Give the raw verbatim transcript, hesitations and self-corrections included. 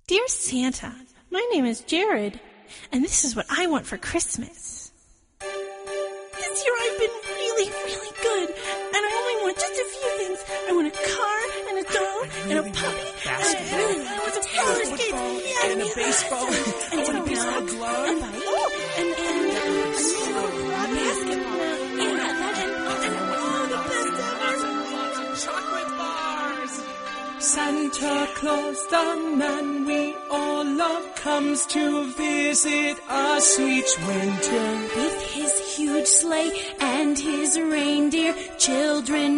Dear Santa, my name is Jared, and this is what I want for Christmas. This year I've been really, really good, and I only want just a few things. I want a car, and a doll, and a puppy, and a, and I want some roller skates, yeah, and a yeah, baseball, and and a baseball and glove, and oh, and and and a basketball, yeah, that and oh, the best ever. chocolate bars. Santa Claus, the man we all love, comes to visit us each winter. With his huge sleigh and his reindeer, children